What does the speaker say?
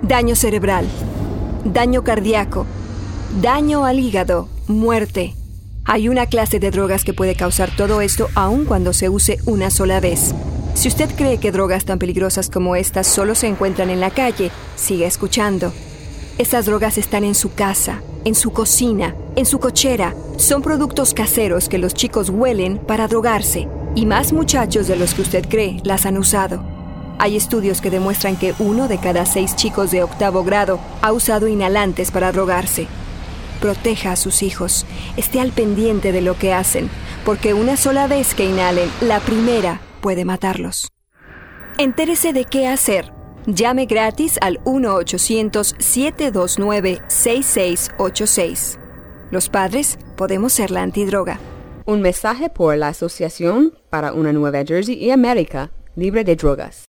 daño cerebral, daño cardíaco, daño al hígado, muerte. Hay una clase de drogas que puede causar todo esto aun cuando se use una sola vez. Si usted cree que drogas tan peligrosas como estas solo se encuentran en la calle, siga escuchando. Estas drogas están en su casa, en su cocina, en su cochera. Son productos caseros que los chicos huelen para drogarse. Y más muchachos de los que usted cree las han usado. Hay estudios que demuestran que 1 de cada 6 chicos de 8º grado ha usado inhalantes para drogarse. Proteja a sus hijos. Esté al pendiente de lo que hacen, porque una sola vez que inhalen, la primera puede matarlos. Entérese de qué hacer. Llame gratis al 1-800-729-6686. Los padres podemos ser la antidroga. Un mensaje por la Asociación para una Nueva Jersey y América libre de drogas.